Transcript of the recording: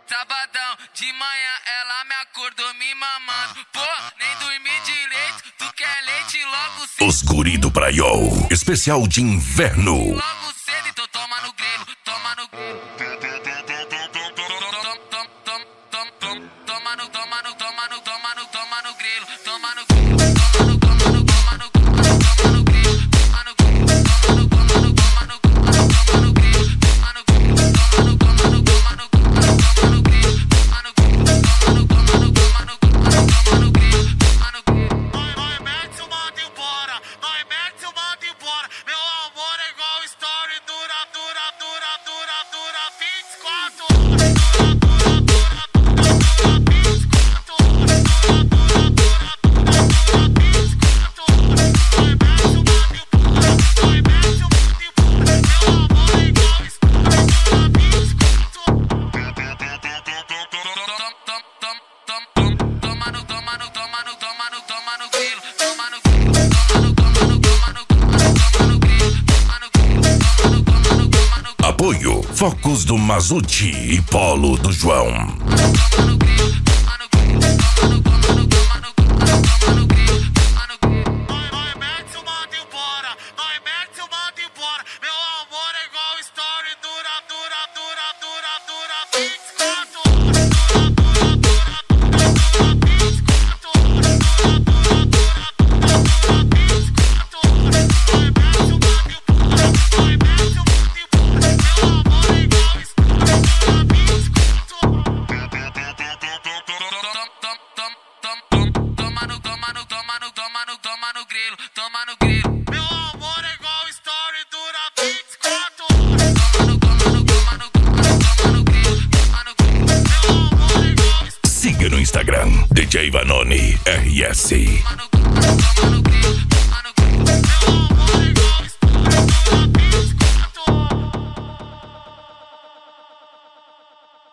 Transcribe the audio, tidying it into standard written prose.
Sabadão, de manhã ela me acordou me mamando. Pô, nem dormi direito, tu quer leite logo cedo. Os guri do Praiol, especial de inverno. Logo cedo, então toma no grelo, toma no grelo. Toma no grelo, toma no grelo, toma no grelo. Apoio Focos do Mazuti e Polo do João. Toma no grelo. Meu amor é igual story, dura 24 horas. Siga no Instagram, DJ Vanoni RS. Toma no grelo.